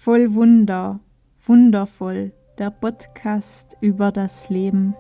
Voll Wunder, wundervoll, der Podcast über das Leben.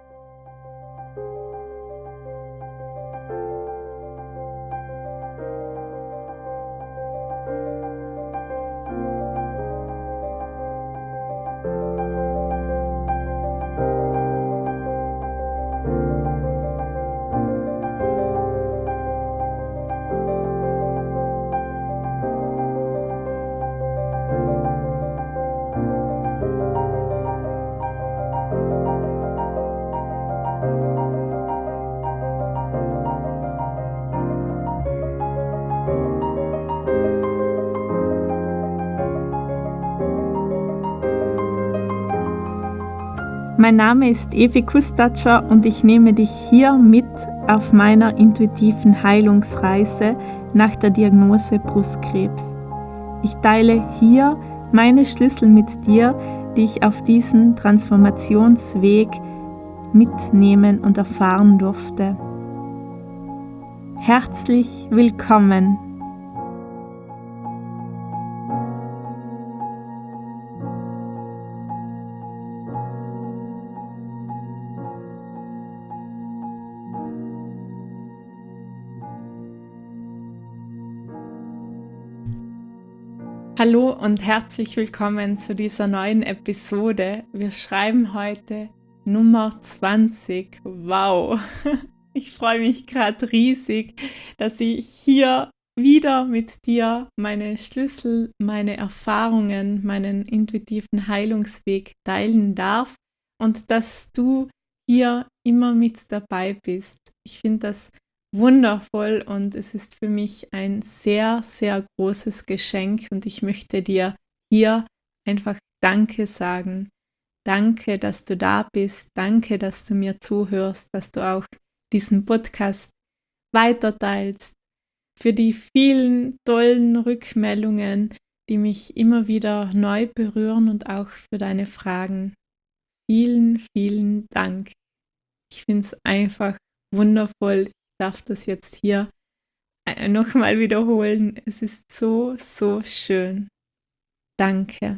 Mein Name ist Evi Kustatscher und ich nehme dich hier mit auf meiner intuitiven Heilungsreise nach der Diagnose Brustkrebs. Ich teile hier meine Schlüssel mit dir, die ich auf diesen Transformationsweg mitnehmen und erfahren durfte. Herzlich willkommen! Hallo und herzlich willkommen zu dieser neuen Episode. Wir schreiben heute Nummer 20. Wow! Ich freue mich gerade riesig, dass ich hier wieder mit dir meine Schlüssel, meine Erfahrungen, meinen intuitiven Heilungsweg teilen darf und dass du hier immer mit dabei bist. Ich finde das wundervoll und es ist für mich ein sehr, sehr großes Geschenk und ich möchte dir hier einfach Danke sagen. Danke, dass du da bist. Danke, dass du mir zuhörst, dass du auch diesen Podcast weiterteilst. Für die vielen tollen Rückmeldungen, die mich immer wieder neu berühren und auch für deine Fragen. Vielen, vielen Dank. Ich finde es einfach wundervoll. Ich darf das jetzt hier nochmal wiederholen. Es ist so, so schön. Danke.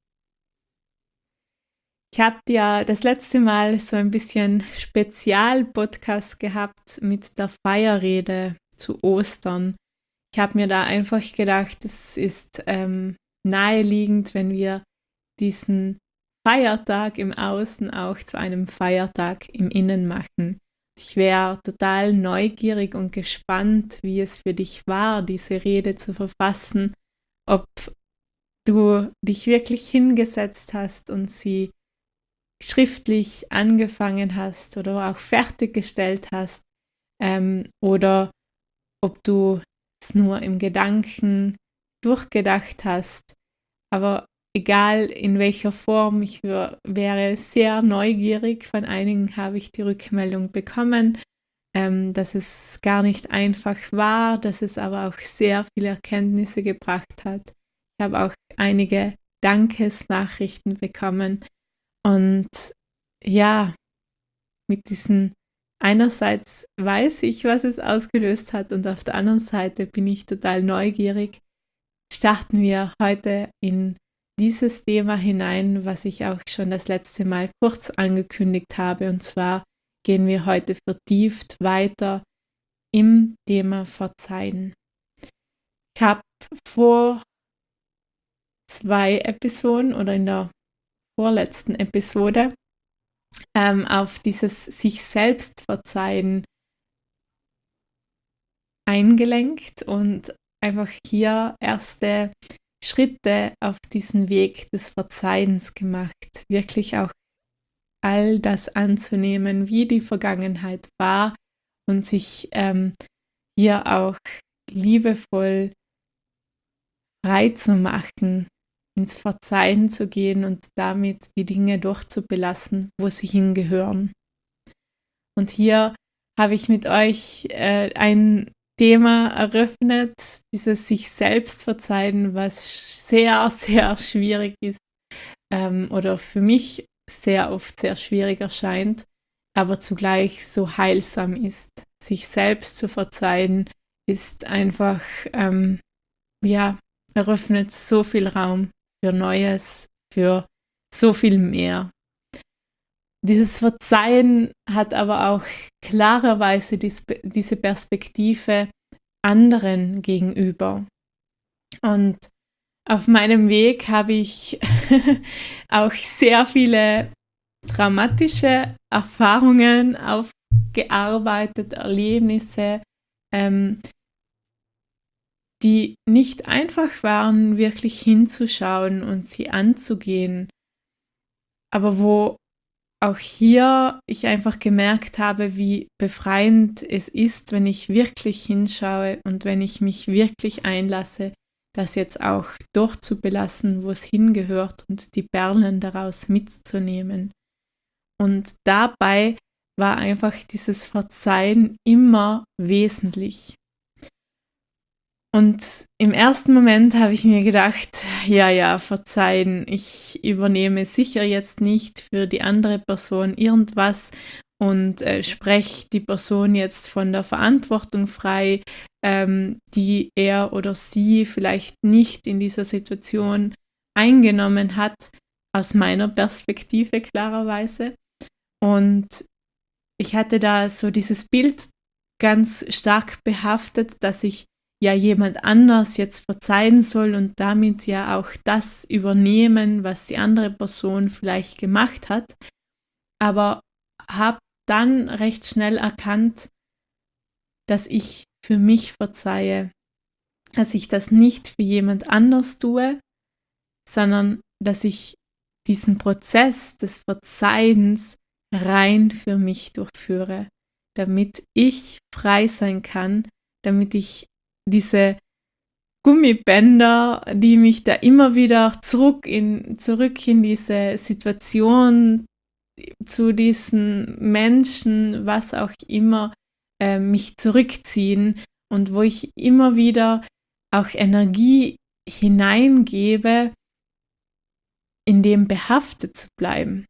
Ich habe ja das letzte Mal so ein bisschen Spezial-Podcast gehabt mit der Feierrede zu Ostern. Ich habe mir da einfach gedacht, es ist naheliegend, wenn wir diesen Feiertag im Außen auch zu einem Feiertag im Innen machen. Ich wäre total neugierig und gespannt, wie es für dich war, diese Rede zu verfassen, ob du dich wirklich hingesetzt hast und sie schriftlich angefangen hast oder auch fertiggestellt hast, oder ob du es nur im Gedanken durchgedacht hast. Aber egal in welcher Form, ich wäre sehr neugierig. Von einigen habe ich die Rückmeldung bekommen, dass es gar nicht einfach war, dass es aber auch sehr viele Erkenntnisse gebracht hat. Ich habe auch einige Dankesnachrichten bekommen und ja, mit diesen einerseits weiß ich, was es ausgelöst hat und auf der anderen Seite bin ich total neugierig. Starten wir heute in dieses Thema hinein, was ich auch schon das letzte Mal kurz angekündigt habe. Und zwar gehen wir heute vertieft weiter im Thema Verzeihen. Ich habe vor 2 Episoden oder in der vorletzten Episode auf dieses sich selbst verzeihen eingelenkt und einfach hier erste Schritte auf diesen Weg des Verzeihens gemacht, wirklich auch all das anzunehmen, wie die Vergangenheit war und sich hier auch liebevoll frei zu machen, ins Verzeihen zu gehen und damit die Dinge durchzubelassen, wo sie hingehören. Und hier habe ich mit euch ein Thema eröffnet, dieses sich selbst verzeihen, was sehr, sehr schwierig ist oder für mich sehr oft sehr schwierig erscheint, aber zugleich so heilsam ist. Sich selbst zu verzeihen ist einfach, eröffnet so viel Raum für Neues, für so viel mehr. Dieses Verzeihen hat aber auch klarerweise diese Perspektive anderen gegenüber. Und auf meinem Weg habe ich auch sehr viele dramatische Erfahrungen aufgearbeitet, Erlebnisse, die nicht einfach waren, wirklich hinzuschauen und sie anzugehen, aber wo auch hier ich einfach gemerkt habe, wie befreiend es ist, wenn ich wirklich hinschaue und wenn ich mich wirklich einlasse, das jetzt auch dort zu belassen, wo es hingehört und die Perlen daraus mitzunehmen. Und dabei war einfach dieses Verzeihen immer wesentlich. Und im ersten Moment habe ich mir gedacht, ja, verzeihen, ich übernehme sicher jetzt nicht für die andere Person irgendwas und spreche die Person jetzt von der Verantwortung frei, die er oder sie vielleicht nicht in dieser Situation eingenommen hat, aus meiner Perspektive klarerweise. Und ich hatte da so dieses Bild ganz stark behaftet, dass ich ja jemand anders jetzt verzeihen soll und damit ja auch das übernehmen, was die andere Person vielleicht gemacht hat. Aber habe dann recht schnell erkannt, dass ich für mich verzeihe, dass ich das nicht für jemand anders tue, sondern dass ich diesen Prozess des Verzeihens rein für mich durchführe, damit ich frei sein kann, damit ich diese Gummibänder, die mich da immer wieder zurück in diese Situation, zu diesen Menschen, was auch immer, mich zurückziehen und wo ich immer wieder auch Energie hineingebe, in dem behaftet zu bleiben.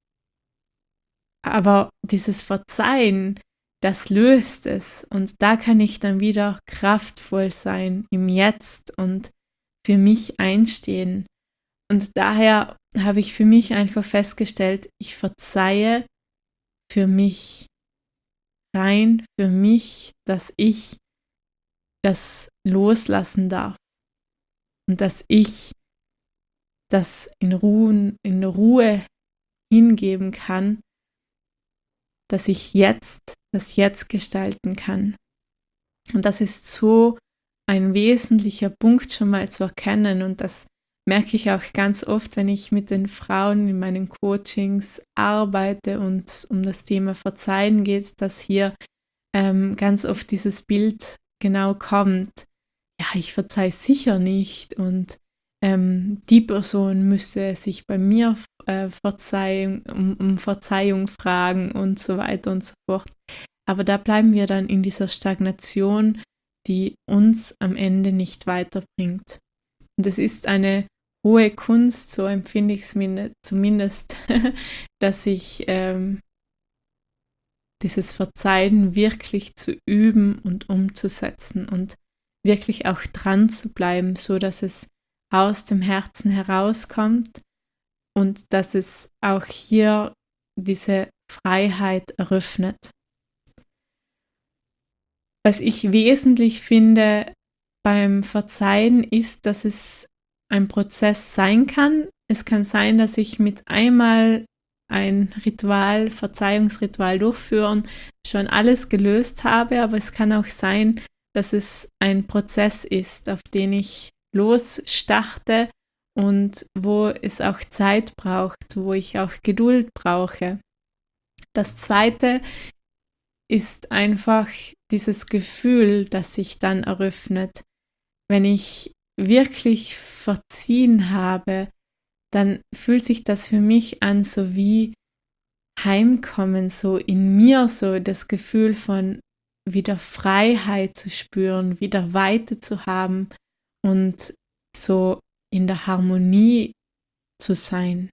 Aber dieses Verzeihen, das löst es und da kann ich dann wieder kraftvoll sein im Jetzt und für mich einstehen. Und daher habe ich für mich einfach festgestellt, ich verzeihe für mich, rein für mich, dass ich das loslassen darf und dass ich das in Ruhe hingeben kann, dass ich das Jetzt gestalten kann. Und das ist so ein wesentlicher Punkt schon mal zu erkennen und das merke ich auch ganz oft, wenn ich mit den Frauen in meinen Coachings arbeite und es um das Thema Verzeihen geht, dass hier ganz oft dieses Bild genau kommt. Ja, ich verzeihe sicher nicht und die Person müsse sich bei mir um Verzeihung fragen und so weiter und so fort. Aber da bleiben wir dann in dieser Stagnation, die uns am Ende nicht weiterbringt. Und es ist eine hohe Kunst, so empfinde ich es zumindest, dass ich dieses Verzeihen wirklich zu üben und umzusetzen und wirklich auch dran zu bleiben, so dass es aus dem Herzen herauskommt und dass es auch hier diese Freiheit eröffnet. Was ich wesentlich finde beim Verzeihen ist, dass es ein Prozess sein kann. Es kann sein, dass ich mit einmal ein Verzeihungsritual durchführen, schon alles gelöst habe, aber es kann auch sein, dass es ein Prozess ist, auf den ich losstarte und wo es auch Zeit braucht, wo ich auch Geduld brauche. Das Zweite ist einfach dieses Gefühl, das sich dann eröffnet. Wenn ich wirklich verziehen habe, dann fühlt sich das für mich an, so wie Heimkommen, so in mir, so das Gefühl von wieder Freiheit zu spüren, wieder Weite zu haben und so in der Harmonie zu sein.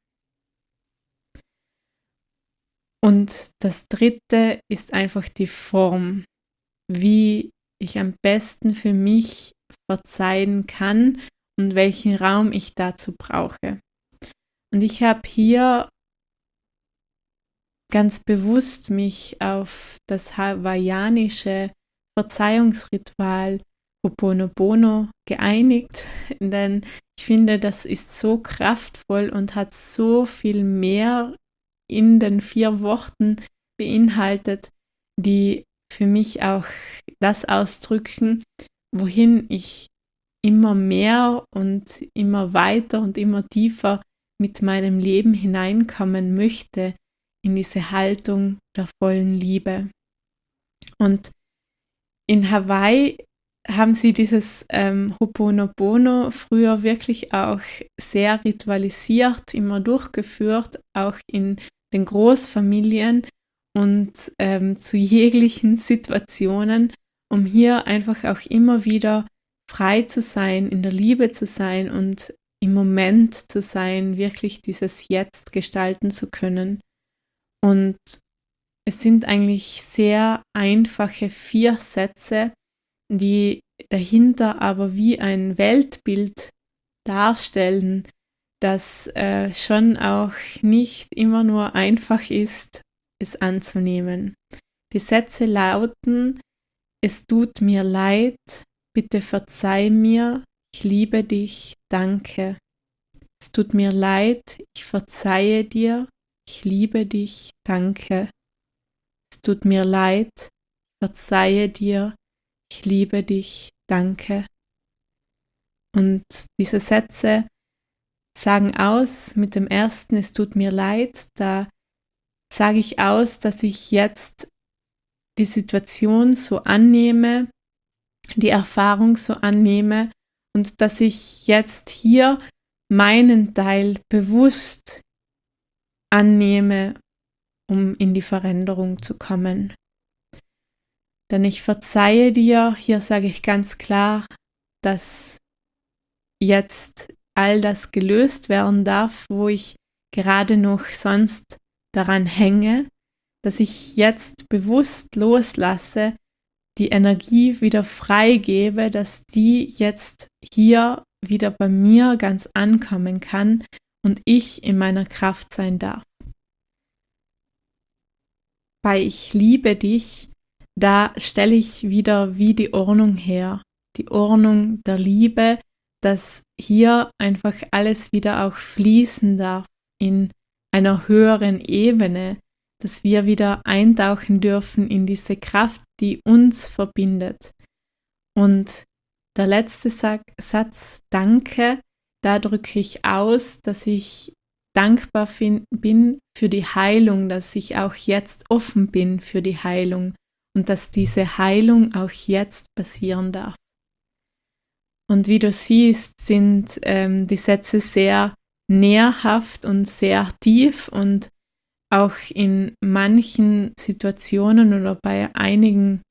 Und das Dritte ist einfach die Form, wie ich am besten für mich verzeihen kann und welchen Raum ich dazu brauche. Und ich habe hier ganz bewusst mich auf das hawaiianische Verzeihungsritual Ho'oponopono geeinigt, denn ich finde, das ist so kraftvoll und hat so viel mehr in den 4 Worten beinhaltet, die für mich auch das ausdrücken, wohin ich immer mehr und immer weiter und immer tiefer mit meinem Leben hineinkommen möchte, in diese Haltung der vollen Liebe. Und in Hawaii haben sie dieses Ho'oponopono früher wirklich auch sehr ritualisiert, immer durchgeführt, auch in den Großfamilien und zu jeglichen Situationen, um hier einfach auch immer wieder frei zu sein, in der Liebe zu sein und im Moment zu sein, wirklich dieses Jetzt gestalten zu können. Und es sind eigentlich sehr einfache 4 Sätze, die dahinter aber wie ein Weltbild darstellen, das schon auch nicht immer nur einfach ist, es anzunehmen. Die Sätze lauten: Es tut mir leid, bitte verzeih mir, ich liebe dich, danke. Es tut mir leid, ich verzeihe dir, ich liebe dich, danke. Es tut mir leid, ich verzeihe dir, ich liebe dich, danke. Und diese Sätze sagen aus mit dem ersten: Es tut mir leid, da sage ich aus, dass ich jetzt die Situation so annehme, die Erfahrung so annehme und dass ich jetzt hier meinen Teil bewusst annehme, um in die Veränderung zu kommen. Denn ich verzeihe dir, hier sage ich ganz klar, dass jetzt all das gelöst werden darf, wo ich gerade noch sonst daran hänge, dass ich jetzt bewusst loslasse, die Energie wieder freigebe, dass die jetzt hier wieder bei mir ganz ankommen kann und ich in meiner Kraft sein darf. Bei Ich liebe dich, da stelle ich wieder wie die Ordnung her, die Ordnung der Liebe, dass hier einfach alles wieder auch fließen darf in einer höheren Ebene, dass wir wieder eintauchen dürfen in diese Kraft, die uns verbindet. Und der letzte Satz, danke, da drücke ich aus, dass ich dankbar bin für die Heilung, dass ich auch jetzt offen bin für die Heilung und dass diese Heilung auch jetzt passieren darf. Und wie du siehst, sind die Sätze sehr nährhaft und sehr tief und auch in manchen Situationen oder bei einigen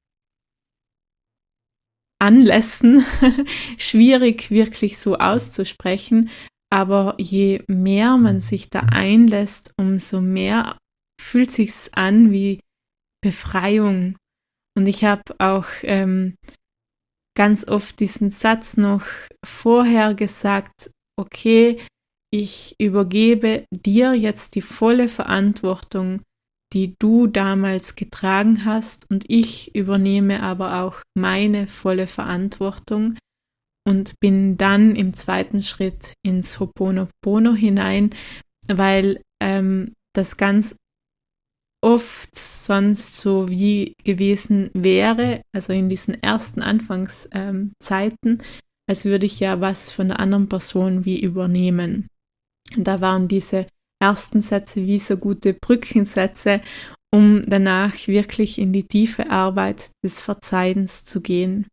Anlässen schwierig wirklich so auszusprechen, aber je mehr man sich da einlässt, umso mehr fühlt sich's an wie Befreiung. Und ich habe auch ganz oft diesen Satz noch vorher gesagt: Okay, ich übergebe dir jetzt die volle Verantwortung, die du damals getragen hast, und ich übernehme aber auch meine volle Verantwortung und bin dann im zweiten Schritt ins Ho'oponopono hinein, weil das ganz oft sonst so wie gewesen wäre, also in diesen ersten Anfangszeiten, als würde ich ja was von der anderen Person wie übernehmen. Und da waren diese ersten Sätze wie so gute Brückensätze, um danach wirklich in die tiefe Arbeit des Verzeihens zu gehen.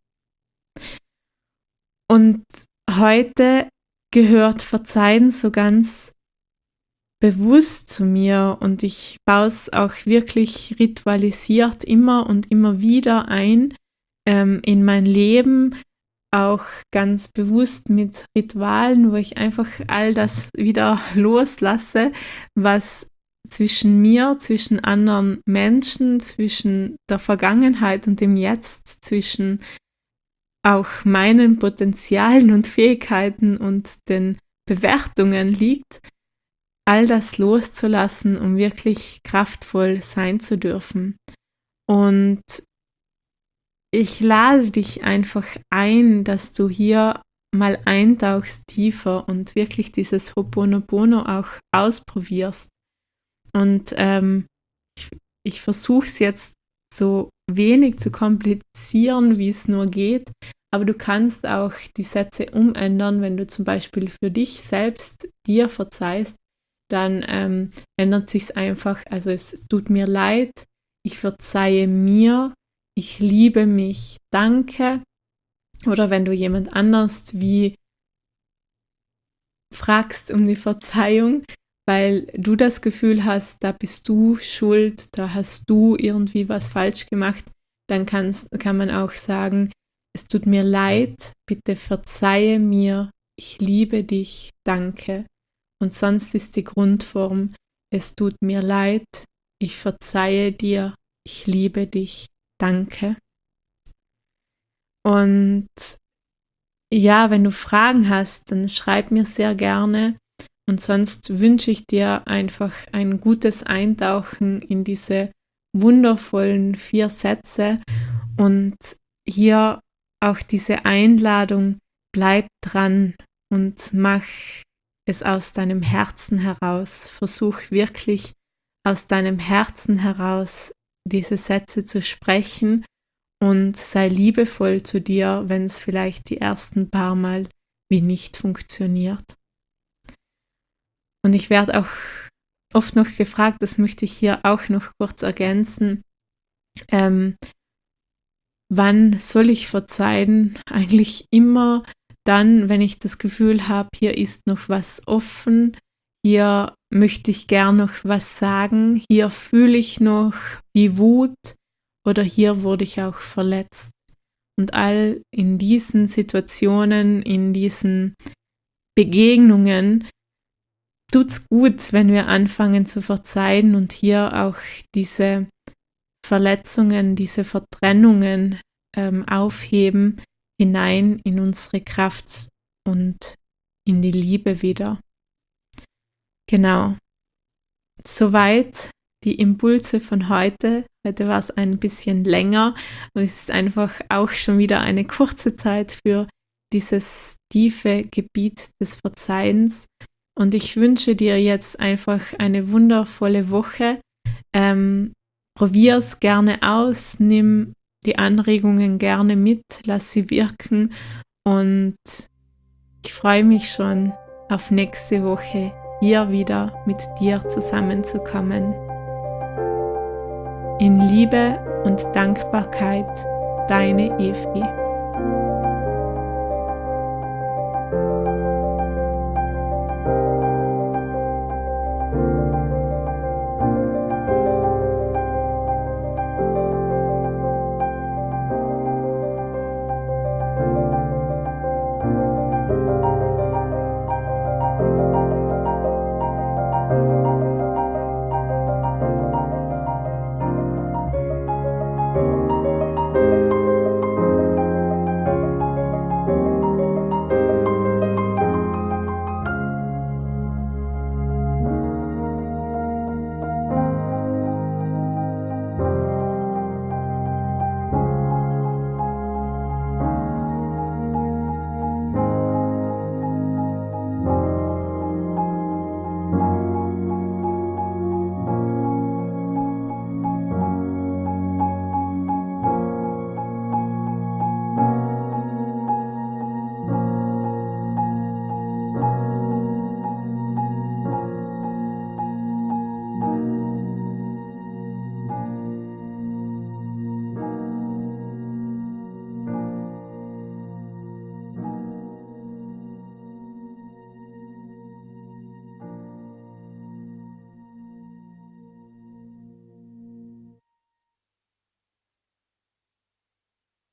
Und heute gehört Verzeihen so ganz bewusst zu mir und ich baue es auch wirklich ritualisiert immer und immer wieder ein in mein Leben, auch ganz bewusst mit Ritualen, wo ich einfach all das wieder loslasse, was zwischen mir, zwischen anderen Menschen, zwischen der Vergangenheit und dem Jetzt, zwischen auch meinen Potenzialen und Fähigkeiten und den Bewertungen liegt, all das loszulassen, um wirklich kraftvoll sein zu dürfen. Und ich lade dich einfach ein, dass du hier mal eintauchst tiefer und wirklich dieses Ho'oponopono auch ausprobierst. Und ich versuche es jetzt so wenig zu komplizieren, wie es nur geht, aber du kannst auch die Sätze umändern, wenn du zum Beispiel für dich selbst dir verzeihst, dann ändert sich es einfach, also es tut mir leid, ich verzeihe mir, ich liebe mich, danke. Oder wenn du jemand anders wie fragst um die Verzeihung, weil du das Gefühl hast, da bist du schuld, da hast du irgendwie was falsch gemacht, dann kann man auch sagen, es tut mir leid, bitte verzeihe mir, ich liebe dich, danke. Und sonst ist die Grundform, es tut mir leid, ich verzeihe dir, ich liebe dich, danke. Und ja, wenn du Fragen hast, dann schreib mir sehr gerne. Und sonst wünsche ich dir einfach ein gutes Eintauchen in diese wundervollen 4 Sätze und hier auch diese Einladung, bleib dran und mach es aus deinem Herzen heraus. Versuch wirklich aus deinem Herzen heraus diese Sätze zu sprechen und sei liebevoll zu dir, wenn es vielleicht die ersten paar Mal wie nicht funktioniert. Und ich werde auch oft noch gefragt, das möchte ich hier auch noch kurz ergänzen, wann soll ich verzeihen? Eigentlich immer dann, wenn ich das Gefühl habe, hier ist noch was offen, hier möchte ich gern noch was sagen, hier fühle ich noch wie Wut oder hier wurde ich auch verletzt. Und all in diesen Situationen, in diesen Begegnungen tut's gut, wenn wir anfangen zu verzeihen und hier auch diese Verletzungen, diese Vertrennungen aufheben, hinein in unsere Kraft und in die Liebe wieder. Genau. Soweit die Impulse von heute. Heute war es ein bisschen länger, aber es ist einfach auch schon wieder eine kurze Zeit für dieses tiefe Gebiet des Verzeihens. Und ich wünsche dir jetzt einfach eine wundervolle Woche. Probier es gerne aus, nimm die Anregungen gerne mit, lass sie wirken und ich freue mich schon auf nächste Woche hier wieder mit dir zusammenzukommen. In Liebe und Dankbarkeit, deine Evi.